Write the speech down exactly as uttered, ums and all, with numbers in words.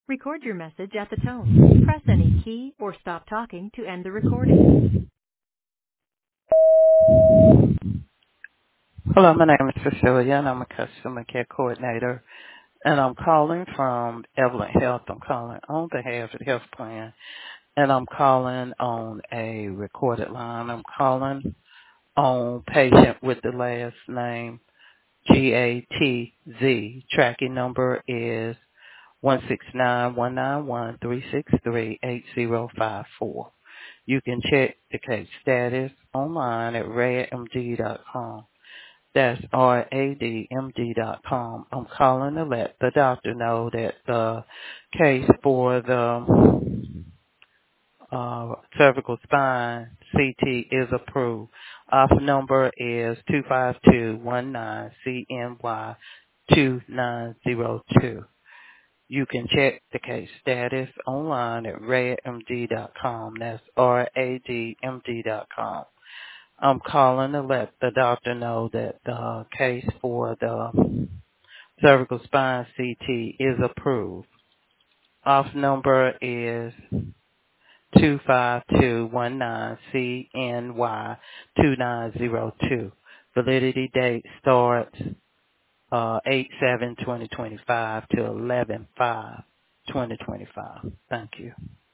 Record your message at the tone. Press any key or stop talking to end the recording. Hello, my name is Cecilia, and I'm a customer care coordinator, and I'm calling from Evelyn Health. I'm calling on behalf of the health plan, and I'm calling on a recorded line. I'm calling on patient with the last name G A T Z. Tracking number is one six nine one nine one three six three eight zero five four. You can check the case status online at rad m d dot com. That's R A D M D dot com. I'm calling to let the doctor know that the case for the uh, cervical spine C T is approved. Off number is two five two one nine C N Y two nine zero two. You can check the case status online at rad m d dot com. That's R A D M D dot com. I'm calling to let the doctor know that the case for the cervical spine C T is approved. Off number is two five two one nine C N Y two nine zero two. Validity date starts uh, eight seven twenty twenty-five to eleven five twenty twenty-five. Thank you.